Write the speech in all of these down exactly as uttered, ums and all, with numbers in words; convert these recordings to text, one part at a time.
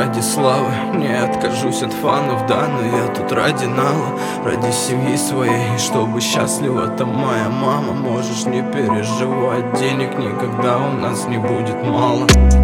ради славы, не откажусь от фанов, да, но я тут ради нала, ради семьи своей, чтобы счастлива там моя мама. Можешь не переживать, денег никогда у нас не будет мало.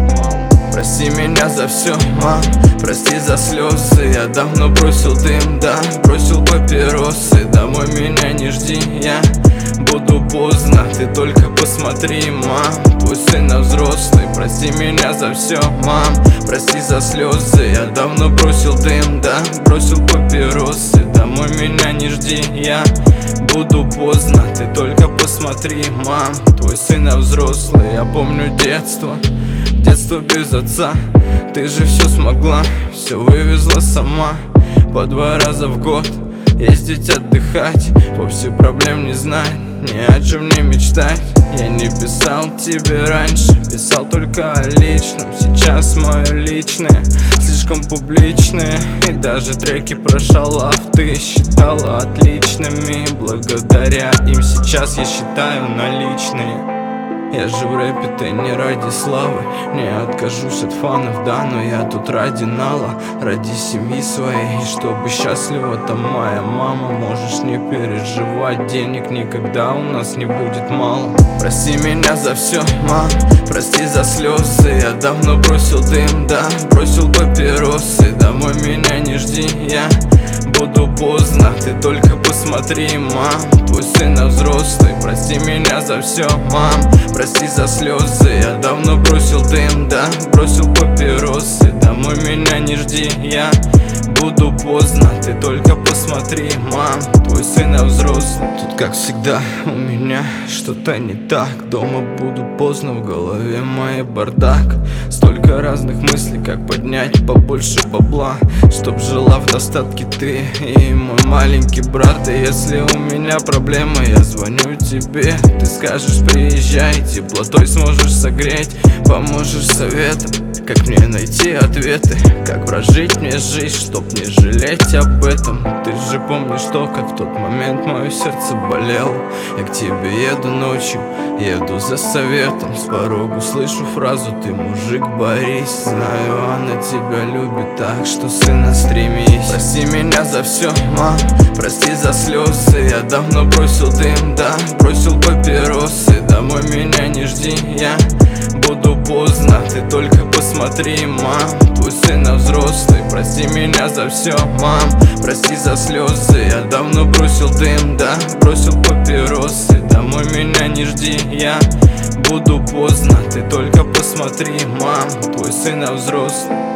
Прости меня за все, мам, прости за слезы. Я давно бросил дым, да, бросил папиросы. Домой меня не жди, я буду поздно. Ты только посмотри, мам, твой сын взрослый. Прости меня за все, мам, прости за слезы. Я давно бросил дым, да, бросил папиросы. Домой меня не жди, я буду поздно. Ты только посмотри, мам, твой сын взрослый. Я помню детство, детство без отца. Ты же все смогла, все вывезла сама. По два раза в год ездить отдыхать, вовсе проблем не знать, ни о чем не мечтать. Я не писал тебе раньше, писал только о личном. Сейчас мое личное слишком публичное, и даже треки про шалав ты считала отличными. Благодаря им сейчас я считаю наличные. Я же в рэпе-то не ради славы, не откажусь от фанов, да, но я тут ради нала, ради семьи своей, чтобы счастлива там моя мама. Можешь не переживать, денег никогда у нас не будет мало. Прости меня за все, мам, прости за слезы. Я давно бросил дым, да, бросил папиросы. Домой меня не жди, я буду поздно. Ты только посмотри, мам, твой сын взрослый. Прости меня за все, мам, прости за слезы. Я давно бросил дым, да, бросил папиросы. Домой меня не жди, я буду поздно. Ты только посмотри, мам, твой сын взрослый. Тут как всегда у меня что-то не так. Дома буду поздно, в голове моей бардак. Столько разных мыслей, как поднять побольше бабла, чтоб жила в достатке ты и мой маленький брат. И если у меня проблема, я звоню тебе. Ты скажешь приезжай, теплотой сможешь согреть, поможешь советом, как мне найти ответы, как прожить мне жизнь, чтоб не жалеть об этом. Ты же помнишь то, как в тот момент мое сердце болело. Я к тебе еду ночью, еду за советом. С порогу слышу фразу: ты мужик, борись. Знаю, она тебя любит, так что, сына, стремись. Прости меня за все, мам, прости за слезы. Я давно бросил дым, да, бросил папиросы. Домой меня не жди, я буду поздно. Ты только посмотри, мам, твой сын взрослый. Прости меня за все, мам, прости за слезы. Я давно бросил дым, да, бросил папиросы. Домой меня не жди, я буду поздно. Ты только посмотри, мам, твой сын взрослый.